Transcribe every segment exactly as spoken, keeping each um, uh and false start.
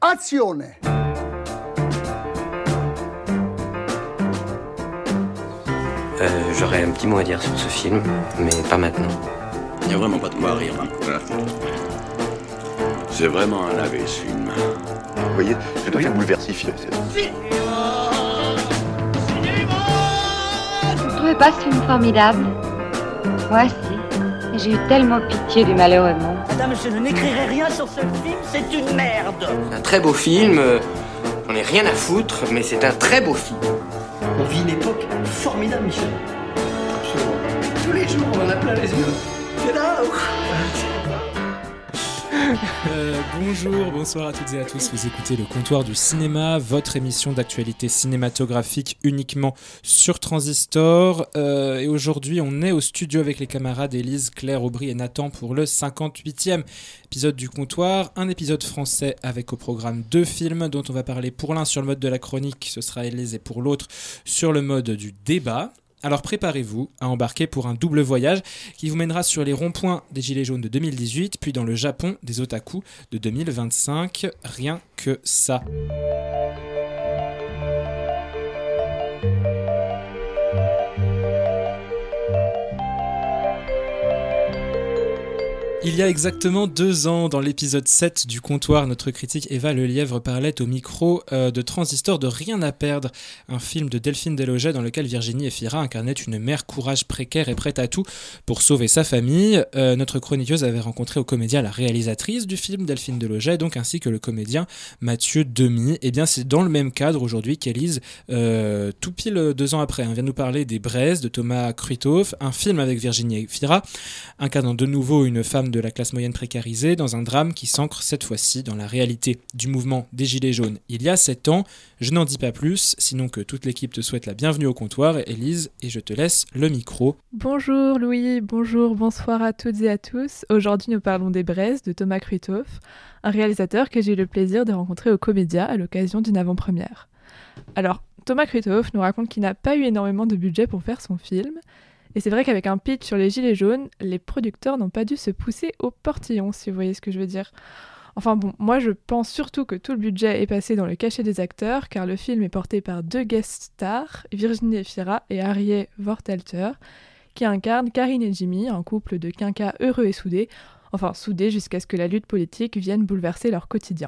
Azione! Euh, j'aurais un petit mot à dire sur ce film, mais pas maintenant. Il n'y a vraiment pas de quoi rire. Hein. Voilà. C'est vraiment un lavé, ce film. Vous voyez, c'est très bouleversifié. Vous ne trouvez pas ce film formidable? Moi, si. J'ai eu tellement pitié du malheureux monde. Madame, je ne n'écrirai rien sur ce film, c'est une merde. C'est un très beau film, euh, j'en ai rien à foutre, mais c'est un très beau film. On vit une époque formidable, Michel. Absolument. Tous les jours, on en a plein les yeux. C'est là. Euh, bonjour, bonsoir à toutes et à tous, vous écoutez le Comptoir du Cinéma, votre émission d'actualité cinématographique uniquement sur Transistor, euh, et aujourd'hui on est au studio avec les camarades Élise, Claire, Aubry et Nathan pour le cinquante-huitième épisode du Comptoir, un épisode français avec au programme deux films dont on va parler pour l'un sur le mode de la chronique, ce sera Élise, et pour l'autre sur le mode du débat. Alors préparez-vous à embarquer pour un double voyage qui vous mènera sur les ronds-points des Gilets jaunes de deux mille dix-huit, puis dans le Japon des otaku de deux mille vingt-cinq. Rien que ça. Il y a exactement deux ans, dans l'épisode sept du Comptoir, notre critique Eva Lelièvre parlait au micro euh, de Transistor de Rien à perdre, un film de Delphine Deslogis dans lequel Virginie Efira incarnait une mère courage précaire et prête à tout pour sauver sa famille. Euh, notre chroniqueuse avait rencontré au comédien la réalisatrice du film, Delphine Deslogis, donc ainsi que le comédien Mathieu Demy. Et bien c'est dans le même cadre aujourd'hui qu'Élise, euh, tout pile deux ans après, hein, vient nous parler des Braises de Thomas Kruithof, un film avec Virginie Efira, incarnant de nouveau une femme de la classe moyenne précarisée dans un drame qui s'ancre cette fois-ci dans la réalité du mouvement des Gilets jaunes il y a sept ans. Je n'en dis pas plus, sinon que toute l'équipe te souhaite la bienvenue au comptoir, Élise, et je te laisse le micro. Bonjour Louis, bonjour, bonsoir à toutes et à tous. Aujourd'hui nous parlons des Braises de Thomas Kruithof, un réalisateur que j'ai eu le plaisir de rencontrer au Comédia à l'occasion d'une avant-première. Alors, Thomas Kruithof nous raconte qu'il n'a pas eu énormément de budget pour faire son film. Et c'est vrai qu'avec un pitch sur les Gilets jaunes, les producteurs n'ont pas dû se pousser au portillon, si vous voyez ce que je veux dire. Enfin bon, moi je pense surtout que tout le budget est passé dans le cachet des acteurs, car le film est porté par deux guest stars, Virginie Efira et Harriet Vortalter, qui incarnent Karine et Jimmy, un couple de quinquas heureux et soudés, enfin soudés jusqu'à ce que la lutte politique vienne bouleverser leur quotidien.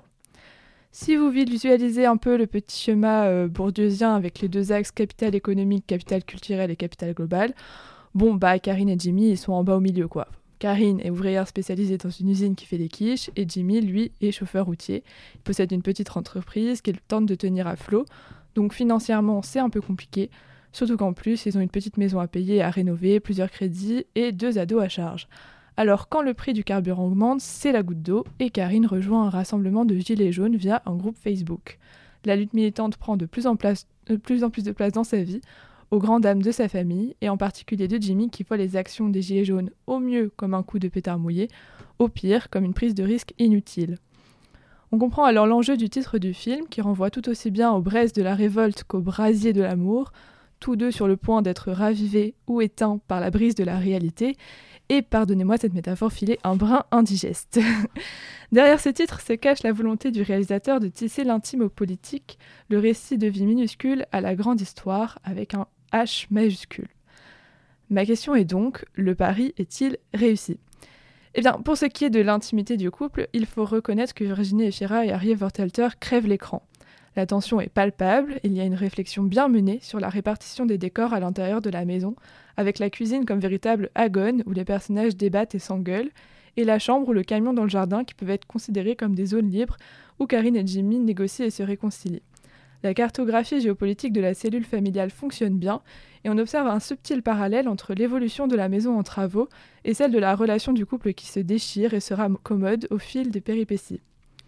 Si vous visualisez un peu le petit schéma euh, bourdieusien avec les deux axes capital économique, capital culturel et capital global, bon, bah, Karine et Jimmy, ils sont en bas au milieu, quoi. Karine est ouvrière spécialisée dans une usine qui fait des quiches, et Jimmy, lui, est chauffeur routier. Il possède une petite entreprise qu'il tente de tenir à flot, donc financièrement, c'est un peu compliqué, surtout qu'en plus, ils ont une petite maison à payer, à rénover, plusieurs crédits, et deux ados à charge. Alors, quand le prix du carburant augmente, c'est la goutte d'eau, et Karine rejoint un rassemblement de gilets jaunes via un groupe Facebook. La lutte militante prend de plus en, place, de plus en plus de place dans sa vie, aux grandes dames de sa famille, et en particulier de Jimmy qui voit les actions des Gilets jaunes au mieux comme un coup de pétard mouillé, au pire comme une prise de risque inutile. On comprend alors l'enjeu du titre du film, qui renvoie tout aussi bien aux braises de la révolte qu'aux brasiers de l'amour, tous deux sur le point d'être ravivés ou éteints par la brise de la réalité, et pardonnez-moi cette métaphore filée un brin indigeste. Derrière ce titre se cache la volonté du réalisateur de tisser l'intime au politique, le récit de vie minuscule à la grande histoire, avec un H majuscule. Ma question est donc, le pari est-il réussi ? Eh bien, pour ce qui est de l'intimité du couple, il faut reconnaître que Virginie Efira et Harriet Vortalter crèvent l'écran. La tension est palpable, il y a une réflexion bien menée sur la répartition des décors à l'intérieur de la maison, avec la cuisine comme véritable agone où les personnages débattent et s'engueulent, et la chambre ou le camion dans le jardin qui peuvent être considérés comme des zones libres où Karine et Jimmy négocient et se réconcilient. La cartographie géopolitique de la cellule familiale fonctionne bien, et on observe un subtil parallèle entre l'évolution de la maison en travaux et celle de la relation du couple qui se déchire et se raccommode au fil des péripéties.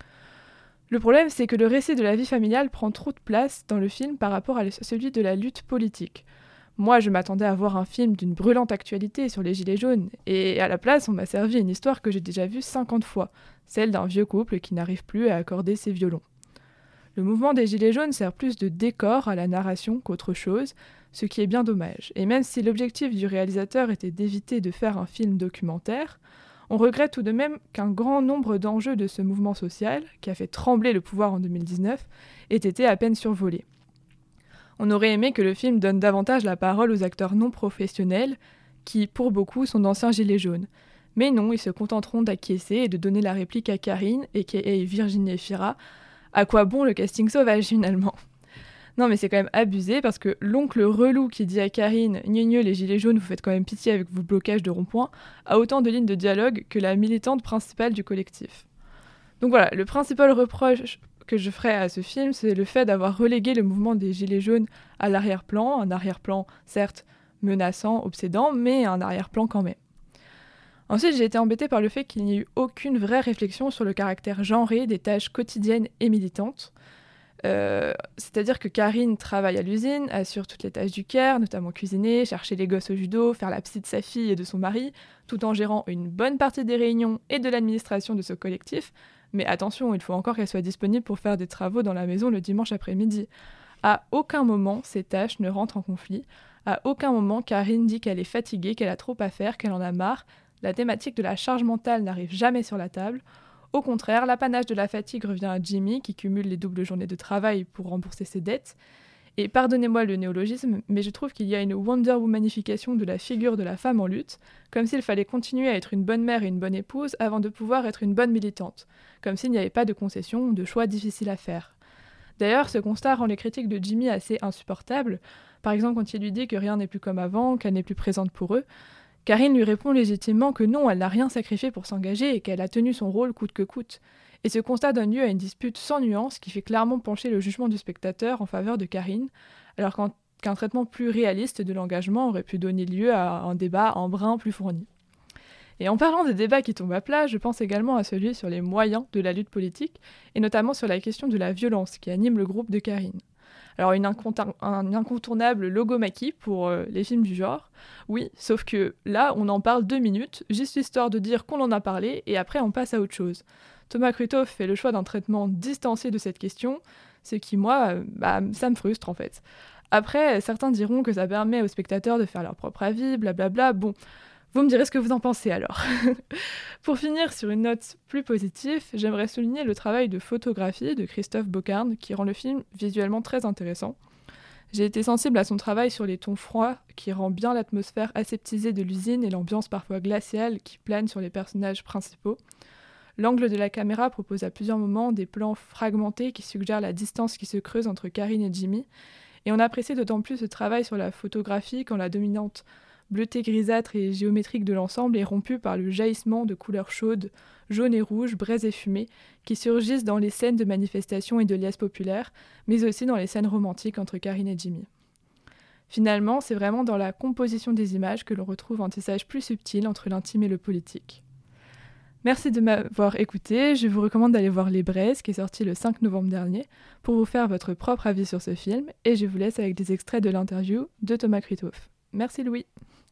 Le problème, c'est que le récit de la vie familiale prend trop de place dans le film par rapport à celui de la lutte politique. Moi, je m'attendais à voir un film d'une brûlante actualité sur les Gilets jaunes, et à la place, on m'a servi une histoire que j'ai déjà vue cinquante fois, celle d'un vieux couple qui n'arrive plus à accorder ses violons. Le mouvement des Gilets jaunes sert plus de décor à la narration qu'autre chose, ce qui est bien dommage. Et même si l'objectif du réalisateur était d'éviter de faire un film documentaire, On regrette tout de même qu'un grand nombre d'enjeux de ce mouvement social, qui a fait trembler le pouvoir en deux mille dix-neuf, aient été à peine survolés. On aurait aimé que le film donne davantage la parole aux acteurs non professionnels, qui, pour beaucoup, sont d'anciens gilets jaunes. Mais non, ils se contenteront d'acquiescer et de donner la réplique à Karine, aka Virginie Efira. À quoi bon le casting sauvage, finalement ? Non, mais c'est quand même abusé, parce que l'oncle relou qui dit à Karine « Gneu les gilets jaunes, vous faites quand même pitié avec vos blocages de rond-point » a autant de lignes de dialogue que la militante principale du collectif. Donc voilà, le principal reproche que je ferai à ce film, c'est le fait d'avoir relégué le mouvement des gilets jaunes à l'arrière-plan, un arrière-plan certes menaçant, obsédant, mais un arrière-plan quand même. Ensuite, j'ai été embêtée par le fait qu'il n'y ait eu aucune vraie réflexion sur le caractère genré des tâches quotidiennes et militantes. Euh, c'est-à-dire que Karine travaille à l'usine, assure toutes les tâches du care, notamment cuisiner, chercher les gosses au judo, faire la psy de sa fille et de son mari, tout en gérant une bonne partie des réunions et de l'administration de ce collectif. Mais attention, il faut encore qu'elle soit disponible pour faire des travaux dans la maison le dimanche après-midi. À aucun moment, ces tâches ne rentrent en conflit. À aucun moment, Karine dit qu'elle est fatiguée, qu'elle a trop à faire, qu'elle en a marre. La thématique de la charge mentale n'arrive jamais sur la table. Au contraire, l'apanage de la fatigue revient à Jimmy, qui cumule les doubles journées de travail pour rembourser ses dettes. Et pardonnez-moi le néologisme, mais je trouve qu'il y a une Wonder Womanification de la figure de la femme en lutte, comme s'il fallait continuer à être une bonne mère et une bonne épouse avant de pouvoir être une bonne militante, comme s'il n'y avait pas de concessions ou de choix difficiles à faire. D'ailleurs, ce constat rend les critiques de Jimmy assez insupportables, par exemple quand il lui dit que rien n'est plus comme avant, qu'elle n'est plus présente pour eux. Karine lui répond légitimement que non, elle n'a rien sacrifié pour s'engager et qu'elle a tenu son rôle coûte que coûte. Et ce constat donne lieu à une dispute sans nuance qui fait clairement pencher le jugement du spectateur en faveur de Karine, alors qu'un, qu'un traitement plus réaliste de l'engagement aurait pu donner lieu à un débat en brin plus fourni. Et en parlant des débats qui tombent à plat, je pense également à celui sur les moyens de la lutte politique, et notamment sur la question de la violence qui anime le groupe de Karine. Alors une incontour- un incontournable logomachie pour euh, les films du genre, oui, sauf que là, on en parle deux minutes, juste histoire de dire qu'on en a parlé, et après on passe à autre chose. Thomas Krutoff fait le choix d'un traitement distancié de cette question, ce qui, moi, euh, bah, ça me frustre en fait. Après, certains diront que ça permet aux spectateurs de faire leur propre avis, blablabla, bon... Vous me direz ce que vous en pensez alors. Pour finir sur une note plus positive, j'aimerais souligner le travail de photographie de Christophe Bocarn qui rend le film visuellement très intéressant. J'ai été sensible à son travail sur les tons froids qui rend bien l'atmosphère aseptisée de l'usine et l'ambiance parfois glaciale qui plane sur les personnages principaux. L'angle de la caméra propose à plusieurs moments des plans fragmentés qui suggèrent la distance qui se creuse entre Karine et Jimmy. Et on apprécie d'autant plus ce travail sur la photographie quand la dominante bleutée grisâtre et géométrique de l'ensemble est rompue par le jaillissement de couleurs chaudes, jaunes et rouges, braises et fumées, qui surgissent dans les scènes de manifestations et de liesses populaires, mais aussi dans les scènes romantiques entre Karine et Jimmy. Finalement, c'est vraiment dans la composition des images que l'on retrouve un tissage plus subtil entre l'intime et le politique. Merci de m'avoir écouté, je vous recommande d'aller voir Les Braises, qui est sorti le cinq novembre dernier, pour vous faire votre propre avis sur ce film, et je vous laisse avec des extraits de l'interview de Thomas Krutoff. Merci Louis.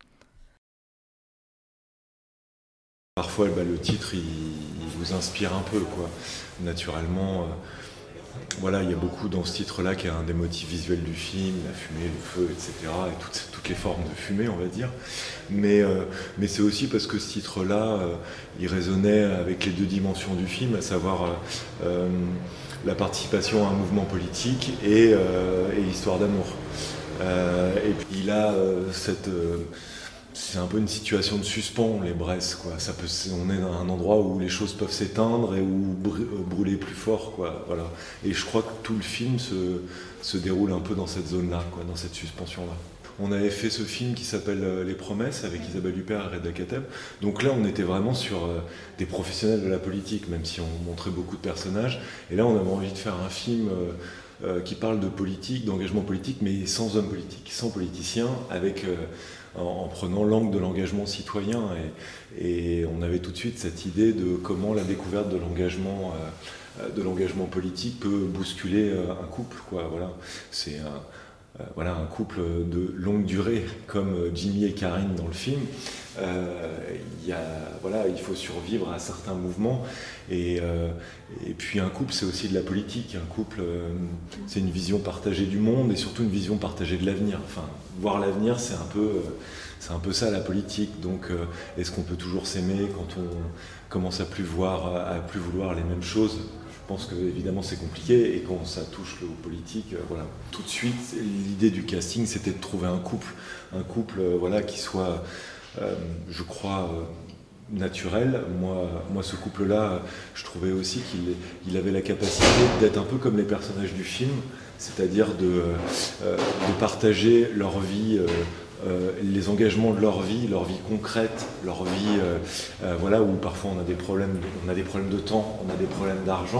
Parfois, bah, le titre, il, il vous inspire un peu, quoi. Naturellement, euh, voilà, il y a beaucoup dans ce titre-là qui est un des motifs visuels du film, la fumée, le feu, et cetera, et toutes, toutes les formes de fumée, on va dire. Mais, euh, mais c'est aussi parce que ce titre-là, euh, il résonnait avec les deux dimensions du film, à savoir euh, euh, la participation à un mouvement politique et, euh, et l'histoire d'amour. Euh, et puis il a euh, cette... Euh, c'est un peu une situation de suspens, les Braises, quoi. Ça peut, on est dans un endroit où les choses peuvent s'éteindre et où brûler plus fort, quoi. Voilà. Et je crois que tout le film se, se déroule un peu dans cette zone-là, quoi, dans cette suspension-là. On avait fait ce film qui s'appelle Les Promesses avec Isabelle Huppert et Reda Kateb. Donc là, on était vraiment sur euh, des professionnels de la politique, même si on montrait beaucoup de personnages. Et là, on avait envie de faire un film euh, euh, qui parle de politique, d'engagement politique, mais sans hommes politiques, sans politiciens, avec... Euh, en prenant l'angle de l'engagement citoyen. Et, et on avait tout de suite cette idée de comment la découverte de l'engagement, euh, de l'engagement politique peut bousculer un couple, quoi. Voilà. C'est un, euh, voilà, un couple de longue durée comme Jimmy et Karine dans le film. Euh, y a, voilà, il faut survivre à certains mouvements et, euh, et puis un couple c'est aussi de la politique, un couple euh, c'est une vision partagée du monde et surtout une vision partagée de l'avenir. Enfin, voir l'avenir c'est un peu, euh, c'est un peu ça la politique, donc euh, est-ce qu'on peut toujours s'aimer quand on commence à plus, voir, à plus vouloir les mêmes choses? Je pense que évidemment c'est compliqué et quand ça touche le politique, euh, voilà. Tout de suite l'idée du casting c'était de trouver un couple, un couple euh, voilà, qui soit Euh, je crois, euh, naturel. Moi, moi, ce couple-là, je trouvais aussi qu'il il avait la capacité d'être un peu comme les personnages du film, c'est-à-dire de, euh, de partager leur vie, euh, euh, les engagements de leur vie, leur vie concrète, leur vie, euh, euh, voilà, où parfois on a des problèmes, on a des problèmes de temps, on a des problèmes d'argent.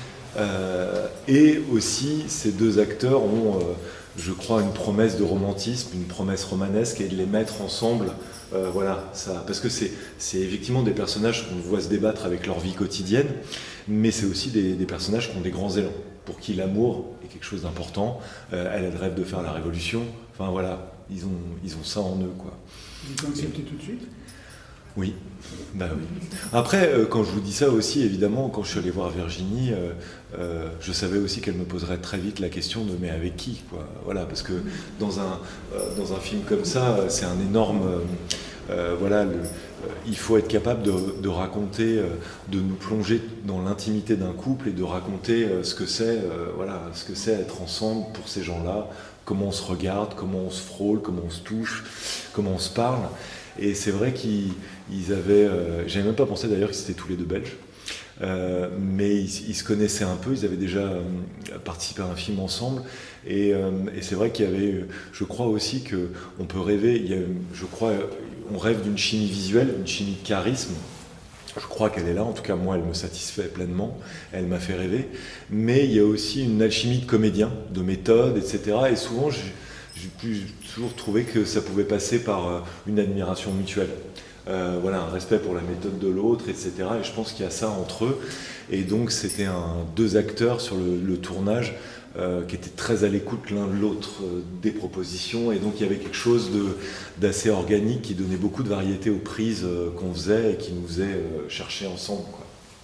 Euh, et aussi, ces deux acteurs ont, euh, je crois, une promesse de romantisme, une promesse romanesque, et de les mettre ensemble. Euh, voilà, ça, parce que c'est, c'est effectivement des personnages qu'on voit se débattre avec leur vie quotidienne, mais c'est aussi des, des personnages qui ont des grands élans, pour qui l'amour est quelque chose d'important. Euh, elle a le rêve de faire la révolution. Enfin voilà, ils ont, ils ont ça en eux, quoi. Vous avez accepté tout de suite ? Oui, bah oui. Après, euh, quand je vous dis ça aussi, évidemment, quand je suis allé voir Virginie, euh, euh, je savais aussi qu'elle me poserait très vite la question de mais avec qui, quoi. Voilà, parce que dans un euh, dans un film comme ça, c'est un énorme, euh, euh, voilà, le, euh, il faut être capable de, de raconter, euh, de nous plonger dans l'intimité d'un couple et de raconter euh, ce que c'est, euh, voilà, ce que c'est être ensemble pour ces gens-là, comment on se regarde, comment on se frôle, comment on se touche, comment on se parle. Et c'est vrai qu'ils ils avaient... Euh, j'avais même pas pensé d'ailleurs qu'ils étaient tous les deux belges. Euh, mais ils, ils se connaissaient un peu, ils avaient déjà euh, participé à un film ensemble. Et, euh, et c'est vrai qu'il y avait... Je crois aussi qu'on peut rêver... Il y a, je crois... On rêve d'une chimie visuelle, une chimie de charisme. Je crois qu'elle est là, en tout cas moi elle me satisfait pleinement, elle m'a fait rêver. Mais il y a aussi une alchimie de comédien, de méthode, et cetera. Et souvent... Je, J'ai pu toujours trouver que ça pouvait passer par une admiration mutuelle. Euh, voilà, un respect pour la méthode de l'autre, et cetera. Et je pense qu'il y a ça entre eux. Et donc, c'était un, deux acteurs sur le, le tournage euh, qui étaient très à l'écoute l'un de l'autre euh, des propositions. Et donc, il y avait quelque chose de, d'assez organique qui donnait beaucoup de variété aux prises euh, qu'on faisait et qui nous faisait euh, chercher ensemble, quoi.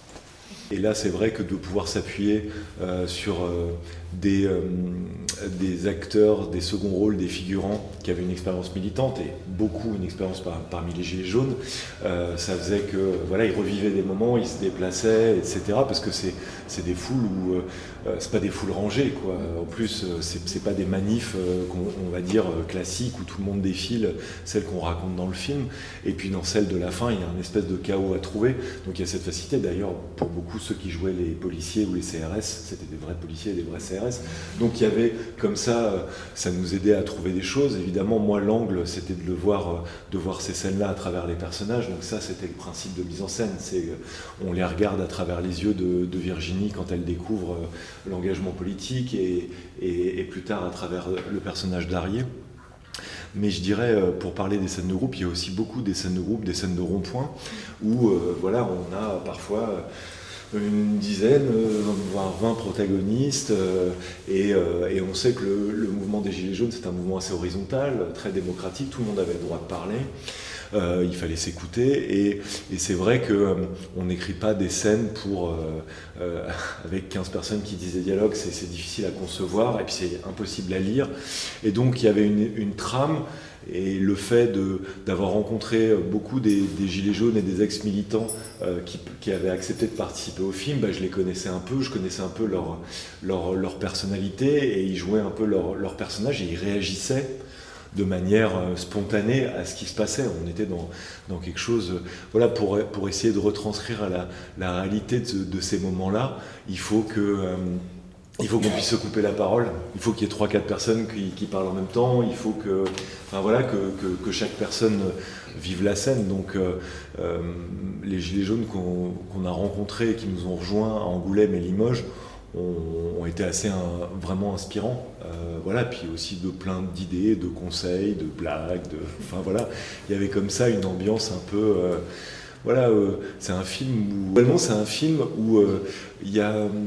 Et là, c'est vrai que de pouvoir s'appuyer euh, sur euh, des, euh, des acteurs, des seconds rôles, des figurants qui avaient une expérience militante et beaucoup une expérience par, parmi les Gilets jaunes, euh, ça faisait que voilà, ils revivaient des moments, ils se déplaçaient, et cetera. Parce que c'est, c'est des foules où euh, c'est pas des foules rangées, quoi. En plus, c'est, c'est pas des manifs euh, qu'on on va dire classiques où tout le monde défile, celles qu'on raconte dans le film. Et puis dans celle de la fin, il y a un espèce de chaos à trouver. Donc il y a cette facilité. D'ailleurs, pour beaucoup ceux qui jouaient les policiers ou les C R S, c'était des vrais policiers et des vrais C R S. Donc il y avait comme ça, ça nous aidait à trouver des choses. Évidemment, moi l'angle, c'était de le voir, de voir ces scènes-là à travers les personnages. Donc ça, c'était le principe de mise en scène. C'est, on les regarde à travers les yeux de, de Virginie quand elle découvre l'engagement politique et, et, et plus tard à travers le personnage d'Arié. Mais je dirais, pour parler des scènes de groupe, il y a aussi beaucoup des scènes de groupe, des scènes de rond-point, où euh, voilà, on a parfois une dizaine, voire vingt protagonistes, euh, et, euh, et on sait que le, le mouvement des Gilets jaunes, c'est un mouvement assez horizontal, très démocratique, tout le monde avait le droit de parler. Euh, il fallait s'écouter et, et c'est vrai qu'on euh, n'écrit pas des scènes pour, euh, euh, avec quinze personnes qui disent des dialogues, c'est, c'est difficile à concevoir et puis c'est impossible à lire. Et donc il y avait une, une trame et le fait de, d'avoir rencontré beaucoup des, des Gilets jaunes et des ex-militants euh, qui, qui avaient accepté de participer au film, bah, je les connaissais un peu, je connaissais un peu leur, leur, leur personnalité et ils jouaient un peu leur, leur personnage et ils réagissaient de manière spontanée à ce qui se passait. On était dans, dans quelque chose... Voilà, pour, pour essayer de retranscrire la, la réalité de, de ces moments-là, il faut que... Euh, il faut qu'on puisse se couper la parole, il faut qu'il y ait trois quatre personnes qui, qui parlent en même temps, il faut que, enfin voilà, que, que, que chaque personne vive la scène. Donc euh, euh, les Gilets jaunes qu'on, qu'on a rencontrés et qui nous ont rejoints à Angoulême et Limoges ont, ont été assez un, vraiment inspirants. Euh, voilà, puis aussi de plein d'idées, de conseils, de blagues, de, enfin voilà, il y avait comme ça une ambiance un peu... Euh, voilà, euh, c'est un film où... Vraiment, c'est un film où il euh, y a...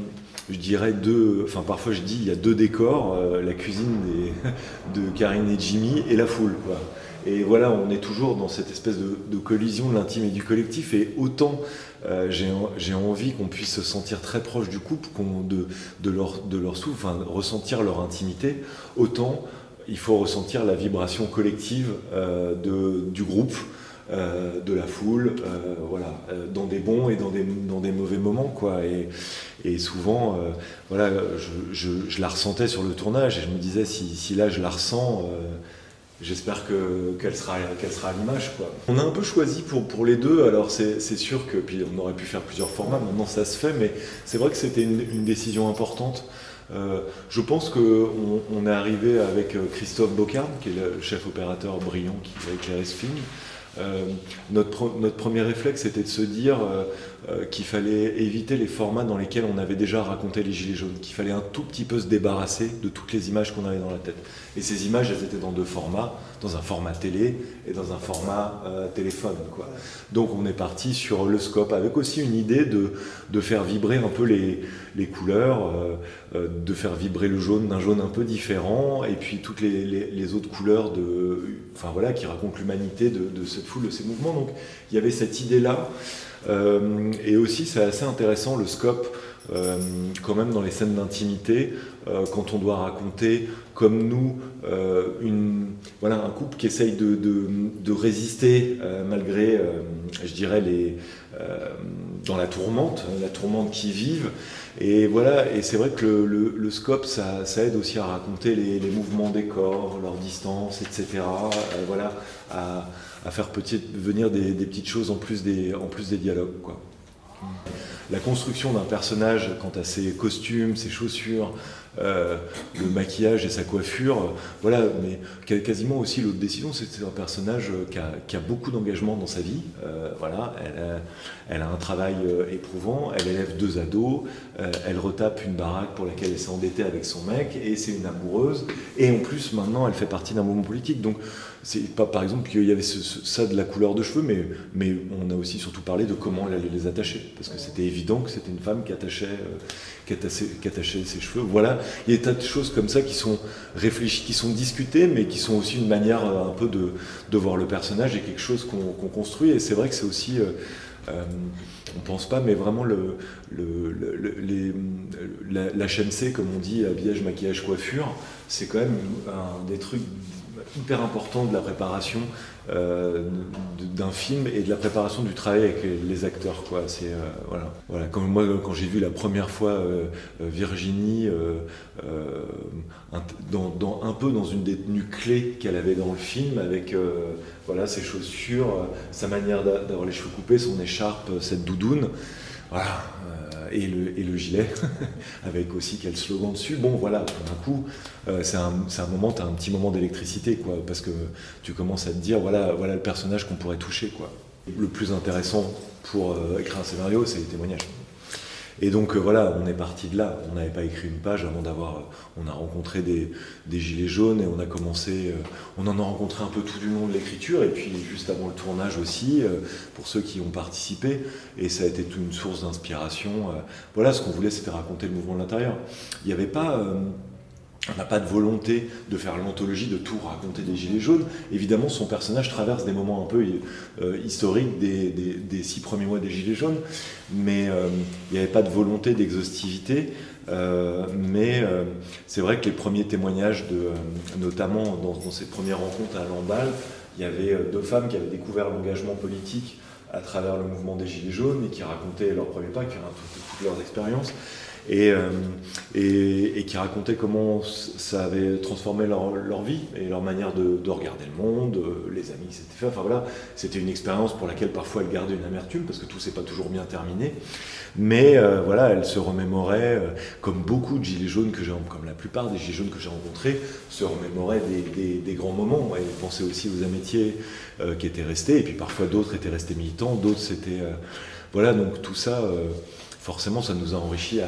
je dirais deux, enfin parfois je dis il y a deux décors, euh, la cuisine des, de Karine et Jimmy et la foule, quoi. Et voilà, on est toujours dans cette espèce de, de collision de l'intime et du collectif, et autant euh, j'ai, j'ai envie qu'on puisse se sentir très proche du couple, qu'on, de, de leur, de leur souffle, enfin, ressentir leur intimité, autant il faut ressentir la vibration collective euh, de, du groupe, euh, de la foule, euh, voilà, euh, dans des bons et dans des, dans des mauvais moments, quoi. Et, et souvent, euh, voilà, je, je, je la ressentais sur le tournage, et je me disais, si, si là je la ressens, euh, j'espère que, qu'elle sera, qu'elle sera à l'image, quoi. On a un peu choisi pour, pour les deux, alors c'est, c'est sûr que, puis on aurait pu faire plusieurs formats, maintenant ça se fait, mais c'est vrai que c'était une, une décision importante. Euh, je pense qu'on on est arrivé avec Christophe Bocarde, qui est le chef opérateur brillant qui a éclairé ce film. Euh, notre, notre premier réflexe était de se dire euh, euh, qu'il fallait éviter les formats dans lesquels on avait déjà raconté les Gilets jaunes, qu'il fallait un tout petit peu se débarrasser de toutes les images qu'on avait dans la tête. Et ces images, elles étaient dans deux formats, dans un format télé et dans un format euh, téléphone, quoi. Donc on est parti sur le scope, avec aussi une idée de, de faire vibrer un peu les, les couleurs, euh, euh, de faire vibrer le jaune d'un jaune un peu différent, et puis toutes les, les, les autres couleurs de, enfin, voilà, qui racontent l'humanité de, de cette foule, de ces mouvements. Donc il y avait cette idée-là. Euh, et aussi, c'est assez intéressant le scope, euh, quand même, dans les scènes d'intimité, euh, quand on doit raconter, comme nous, euh, une, voilà, un couple qui essaye de, de, de résister euh, malgré, euh, je dirais, les, euh, dans la tourmente, la tourmente qu'ils vivent. Et voilà, et c'est vrai que le, le, le scope, ça, ça aide aussi à raconter les, les mouvements des corps, leur distance, et cetera. Euh, voilà, à, à faire petit, venir des, des petites choses en plus des, en plus des dialogues, quoi. La construction d'un personnage quant à ses costumes, ses chaussures, euh, le maquillage et sa coiffure, euh, voilà, mais quasiment aussi l'autre décision, c'est que c'est un personnage qui a, qui a beaucoup d'engagement dans sa vie, euh, voilà, elle a, elle a un travail euh, éprouvant, elle élève deux ados, euh, elle retape une baraque pour laquelle elle s'est endettée avec son mec, et c'est une amoureuse, et en plus maintenant elle fait partie d'un mouvement politique, donc c'est pas par exemple qu'il y avait ce, ce, ça de la couleur de cheveux, mais, mais on a aussi surtout parlé de comment elle allait les attacher, parce que c'était évident que c'était une femme qui attachait, euh, qui, attachait, qui attachait ses cheveux. Voilà, il y a des tas de choses comme ça qui sont réfléchies, qui sont discutées, mais qui sont aussi une manière euh, un peu de, de voir le personnage et quelque chose qu'on, qu'on construit. Et c'est vrai que c'est aussi, euh, euh, on pense pas, mais vraiment le, le, le, les, la, l'H M C, comme on dit, habillage, maquillage, coiffure, c'est quand même un des trucs hyper important de la préparation euh, d'un film et de la préparation du travail avec les, les acteurs, quoi. C'est euh, voilà. Voilà. Quand moi, quand j'ai vu la première fois euh, Virginie euh, euh, un, dans, dans, un peu dans une des tenues clés qu'elle avait dans le film, avec euh, voilà, ses chaussures, euh, sa manière d'avoir les cheveux coupés, son écharpe, cette doudoune, voilà. Et le, et le gilet, avec aussi quel slogan dessus. Bon, voilà, d'un coup, euh, c'est, un, c'est un moment, t'as un petit moment d'électricité, quoi, parce que tu commences à te dire, voilà, voilà le personnage qu'on pourrait toucher, quoi. Le plus intéressant pour euh, écrire un scénario, c'est les témoignages. Et donc euh, voilà, on est parti de là. On n'avait pas écrit une page avant d'avoir... Euh, on a rencontré des, des gilets jaunes et on a commencé... Euh, on en a rencontré un peu tout du long de l'écriture et puis juste avant le tournage aussi, euh, pour ceux qui ont participé. Et ça a été une source d'inspiration. Euh, voilà, ce qu'on voulait, c'était raconter le mouvement de l'intérieur. Il n'y avait pas... Euh, on n'a pas de volonté de faire l'anthologie, de tout raconter des Gilets jaunes. Évidemment, son personnage traverse des moments un peu euh, historiques des, des, des six premiers mois des Gilets jaunes, mais euh, il n'y avait pas de volonté d'exhaustivité. Euh, mais euh, c'est vrai que les premiers témoignages, de, euh, notamment dans, dans ces premières rencontres à Lamballe, il y avait deux femmes qui avaient découvert l'engagement politique à travers le mouvement des Gilets jaunes et qui racontaient leurs premiers pas, qui racontaient toutes leurs expériences. Et, euh, et, et qui racontaient comment ça avait transformé leur, leur vie et leur manière de, de regarder le monde, les amis qui s'étaient fait. Enfin voilà, c'était une expérience pour laquelle parfois elles gardaient une amertume parce que tout s'est pas toujours bien terminé. Mais euh, voilà, elles se remémoraient, euh, comme beaucoup de gilets jaunes que j'ai, comme la plupart des gilets jaunes que j'ai rencontrés, se remémoraient des, des, des grands moments et pensaient aussi aux amitiés euh, qui étaient restées. Et puis parfois d'autres étaient restés militants, d'autres c'était euh, voilà, donc tout ça. Euh, Forcément, ça nous a enrichis à,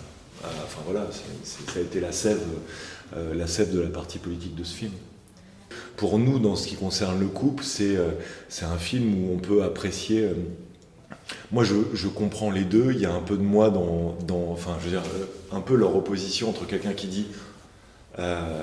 à enfin voilà, c'est, c'est, ça a été la sève, euh, la sève de la partie politique de ce film. Pour nous, dans ce qui concerne le couple, c'est, euh, c'est un film où on peut apprécier euh, moi, je, je comprends les deux. Il y a un peu de moi dans, dans enfin, je veux dire, un peu leur opposition entre quelqu'un qui dit euh,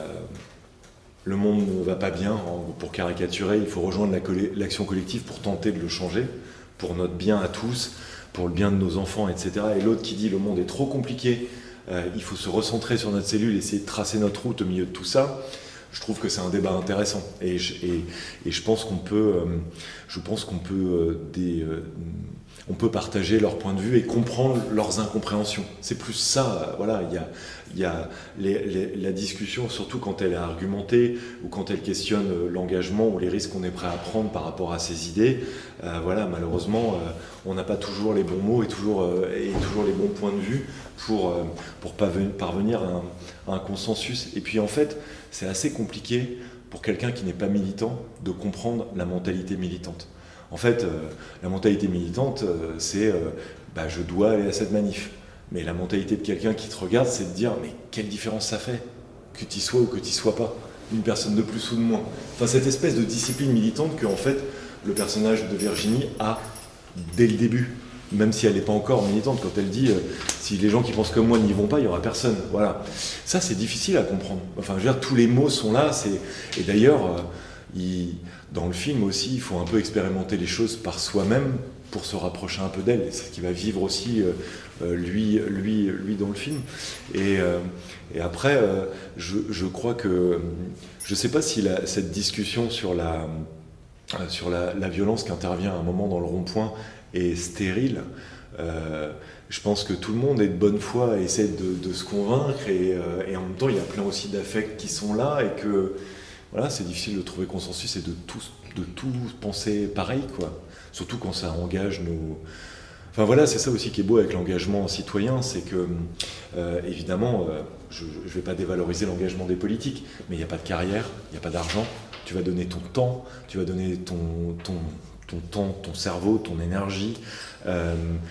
le monde ne va pas bien, pour caricaturer, il faut rejoindre la coll- l'action collective pour tenter de le changer, pour notre bien à tous, pour le bien de nos enfants, et cetera. Et l'autre qui dit le monde est trop compliqué, euh, il faut se recentrer sur notre cellule, essayer de tracer notre route au milieu de tout ça. Je trouve que c'est un débat intéressant et je, et, et je pense qu'on peut, euh, je pense qu'on peut, euh, des, euh, on peut partager leur point de vue et comprendre leurs incompréhensions. C'est plus ça, euh, voilà. Il y a, il y a les, les, la discussion, surtout quand elle est argumentée ou quand elle questionne euh, l'engagement ou les risques qu'on est prêt à prendre par rapport à ces idées. Euh, voilà, malheureusement, euh, on n'a pas toujours les bons mots et toujours, euh, et toujours les bons points de vue pour euh, pour parvenir à un, à un consensus. Et puis en fait, c'est assez compliqué pour quelqu'un qui n'est pas militant de comprendre la mentalité militante. En fait, euh, la mentalité militante, euh, c'est euh, bah, je dois aller à cette manif. Mais la mentalité de quelqu'un qui te regarde, c'est de dire mais quelle différence ça fait que tu y sois ou que tu y sois pas, une personne de plus ou de moins. Enfin, cette espèce de discipline militante que en fait le personnage de Virginie a dès le début. Même si elle n'est pas encore militante, quand elle dit euh, si les gens qui pensent comme moi n'y vont pas, il n'y aura personne. Voilà. Ça, c'est difficile à comprendre. Enfin, je veux dire, tous les mots sont là. C'est... Et d'ailleurs, euh, il... dans le film aussi, il faut un peu expérimenter les choses par soi-même pour se rapprocher un peu d'elle. Et c'est ce qui va vivre aussi euh, euh, lui, lui, lui dans le film. Et, euh, et après, euh, je, je crois que... Je ne sais pas si la, cette discussion sur la, euh, sur la, la violence qui intervient à un moment dans le rond-point est stérile. Euh, je pense que tout le monde est de bonne foi et essaie de, de se convaincre et, euh, et en même temps il y a plein aussi d'affects qui sont là et que voilà, c'est difficile de trouver consensus et de tous de tout penser pareil, quoi. Surtout quand ça engage nos... Enfin voilà, c'est ça aussi qui est beau avec l'engagement citoyen, c'est que euh, évidemment euh, je ne vais pas dévaloriser l'engagement des politiques, mais il n'y a pas de carrière, il n'y a pas d'argent, tu vas donner ton temps, tu vas donner ton, ton ton temps, ton cerveau, ton énergie, euh,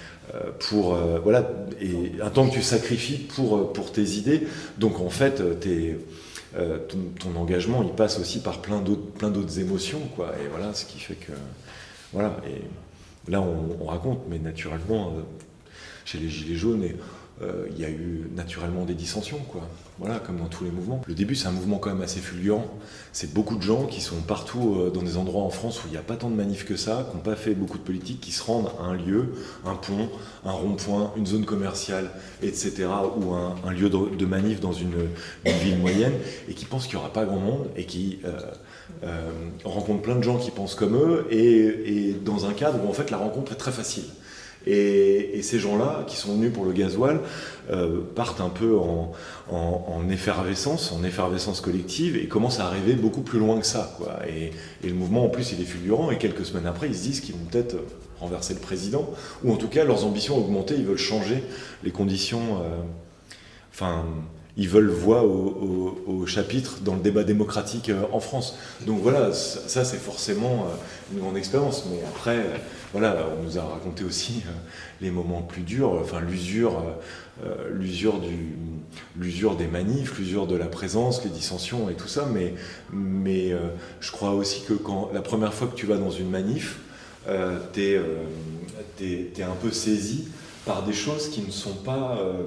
pour euh, voilà, et un temps que tu sacrifies pour pour tes idées. Donc en fait, t'es, euh, ton, ton engagement, il passe aussi par plein d'autres plein d'autres émotions, quoi. Et voilà, ce qui fait que voilà. Et là, on, on raconte, mais naturellement, euh, chez les Gilets jaunes, et euh, il y a eu naturellement des dissensions, quoi. Voilà, comme dans tous les mouvements. Le début, c'est un mouvement quand même assez fulgurant. C'est beaucoup de gens qui sont partout euh, dans des endroits en France où il n'y a pas tant de manifs que ça, qui n'ont pas fait beaucoup de politique, qui se rendent à un lieu, un pont, un rond-point, une zone commerciale, et cetera, ou un, un lieu de, de manif dans une, une ville moyenne, et qui pensent qu'il n'y aura pas grand monde, et qui euh, euh, rencontrent plein de gens qui pensent comme eux, et, et dans un cadre où en fait la rencontre est très facile. Et, et ces gens-là, qui sont venus pour le gasoil, euh, partent un peu en, en, en effervescence, en effervescence collective, et commencent à arriver beaucoup plus loin que ça, quoi. Et, et le mouvement, en plus, il est fulgurant, et quelques semaines après, ils se disent qu'ils vont peut-être renverser le président, ou en tout cas, leurs ambitions ont augmenté, ils veulent changer les conditions... Euh, enfin... ils veulent voix au, au, au chapitre dans le débat démocratique en France. Donc voilà, ça c'est forcément une grande expérience. Mais après, voilà, on nous a raconté aussi les moments plus durs, enfin l'usure, euh, l'usure, du, l'usure des manifs, l'usure de la présence, les dissensions et tout ça. Mais, mais euh, je crois aussi que quand la première fois que tu vas dans une manif, euh, t'es, euh, t'es, t'es un peu saisi par des choses qui ne sont pas... Euh,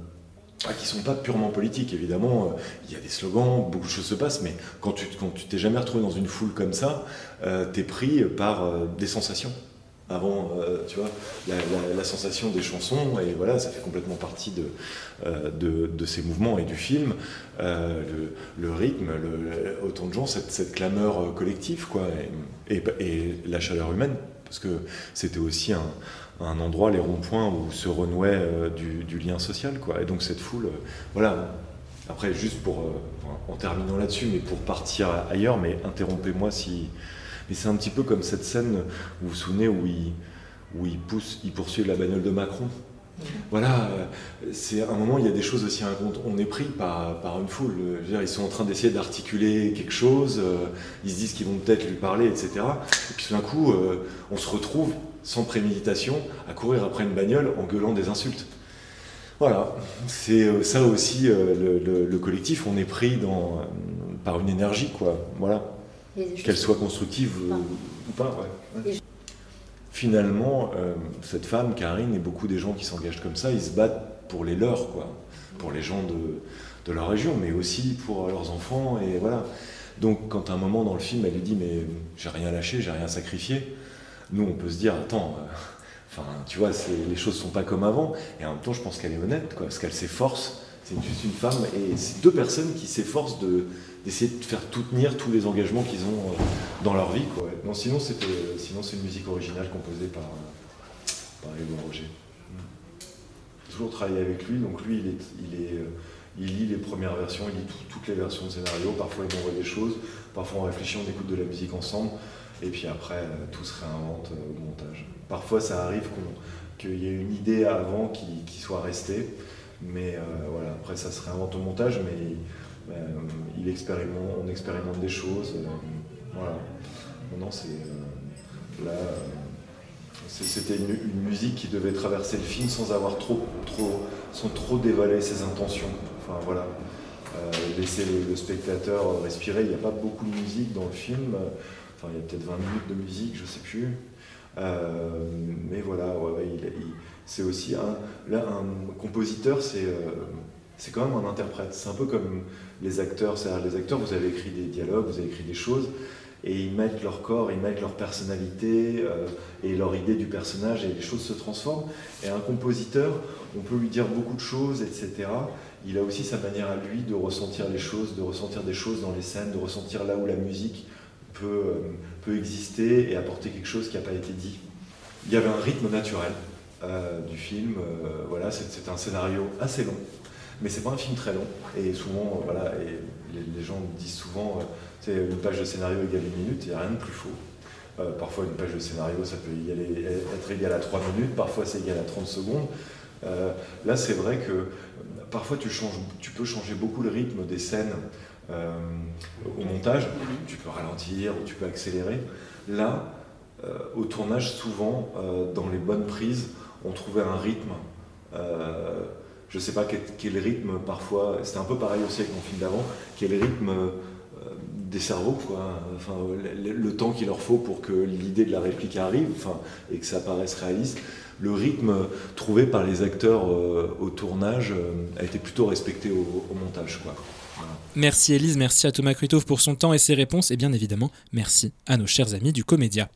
Ah, qui ne sont pas purement politiques, évidemment. Il y a des slogans, beaucoup de choses se passent, mais quand tu quand tu t'es jamais retrouvé dans une foule comme ça, euh, t'es pris par euh, des sensations. Avant, euh, tu vois, la, la, la sensation des chansons, et voilà, ça fait complètement partie de, euh, de, de ces mouvements et du film. Euh, le, le rythme, le, le, autant de gens, cette, cette clameur collective, quoi, et, et, et la chaleur humaine, parce que c'était aussi un... un endroit, les ronds-points, où se renouait euh, du, du lien social, quoi. Et donc cette foule, euh, voilà. Après, juste pour, euh, en terminant là-dessus, mais pour partir ailleurs, mais interrompez-moi si... Mais c'est un petit peu comme cette scène, vous vous souvenez, où il, où il pousse, il poursuit la bagnole de Macron. Voilà, c'est à un moment, il y a des choses aussi incompréhensibles. On est pris par, par une foule. Je veux dire, ils sont en train d'essayer d'articuler quelque chose, euh, ils se disent qu'ils vont peut-être lui parler, et cetera. Et puis tout d'un coup, euh, on se retrouve, sans préméditation, à courir après une bagnole en gueulant des insultes. Voilà, c'est euh, ça aussi, euh, le, le, le collectif, on est pris dans, euh, par une énergie, quoi. Voilà, qu'elle soit constructive ou, ou pas, ouais. ouais. finalement, euh, cette femme, Karine, et beaucoup des gens qui s'engagent comme ça, ils se battent pour les leurs, quoi, pour les gens de, de leur région, mais aussi pour leurs enfants, et voilà. Donc, quand à un moment dans le film, elle lui dit « mais j'ai rien lâché, j'ai rien sacrifié », nous, on peut se dire « attends, euh, enfin, tu vois, c'est, les choses sont pas comme avant », et en même temps, je pense qu'elle est honnête, quoi, parce qu'elle s'efforce, c'est juste une femme, et c'est deux personnes qui s'efforcent de, d'essayer de faire tout tenir tous les engagements qu'ils ont euh, dans leur vie, quoi. Non, sinon, c'était, sinon, c'est une musique originale composée par, euh, par Édouard Roger. J'ai toujours travaillé avec lui, donc lui, il est... Il est euh, Il lit les premières versions, il lit tout, toutes les versions de scénario, parfois il m'envoie des choses, parfois on réfléchit, on écoute de la musique ensemble, et puis après euh, tout se réinvente euh, au montage. Parfois ça arrive qu'on, qu'il y ait une idée avant qui, qui soit restée, mais euh, voilà, après ça se réinvente au montage, mais euh, il expérimente, on expérimente des choses, euh, voilà. Maintenant c'est euh, là... Euh, C'était une, une musique qui devait traverser le film sans avoir trop, trop, sans trop dévaler ses intentions. Enfin voilà, euh, laisser le, le spectateur respirer. Il n'y a pas beaucoup de musique dans le film. Enfin, il y a peut-être vingt minutes de musique, je ne sais plus. Euh, mais voilà, ouais, ouais, il, il, c'est aussi un, là, un compositeur, c'est, euh, c'est quand même un interprète. C'est un peu comme les acteurs. C'est-à-dire, les acteurs, vous avez écrit des dialogues, vous avez écrit des choses. Et ils mettent leur corps, ils mettent leur personnalité euh, et leur idée du personnage, et les choses se transforment. Et un compositeur, on peut lui dire beaucoup de choses, et cetera. Il a aussi sa manière à lui de ressentir les choses, de ressentir des choses dans les scènes, de ressentir là où la musique peut, euh, peut exister et apporter quelque chose qui n'a pas été dit. Il y avait un rythme naturel euh, du film. Euh, voilà, c'est, c'est un scénario assez long, mais c'est pas un film très long. Et souvent, euh, voilà, et les, les gens disent souvent... Euh, c'est une page de scénario égale une minute, il n'y a rien de plus faux. Euh, parfois, une page de scénario, ça peut égaler, être égal à trois minutes, parfois c'est égal à trente secondes. Euh, là, c'est vrai que parfois, tu, changes, tu peux changer beaucoup le rythme des scènes euh, au montage. Tu peux ralentir ou tu peux accélérer. Là, euh, au tournage, souvent, euh, dans les bonnes prises, on trouvait un rythme. Euh, je ne sais pas quel, quel rythme, parfois, c'était un peu pareil aussi avec mon film d'avant, quel rythme... des cerveaux, quoi. Enfin, le, le temps qu'il leur faut pour que l'idée de la réplique arrive, enfin, et que ça paraisse réaliste. Le rythme trouvé par les acteurs euh, au tournage euh, a été plutôt respecté au, au montage, quoi. Voilà. Merci Élise, merci à Thomas Kruithof pour son temps et ses réponses, et bien évidemment, merci à nos chers amis du Comédia.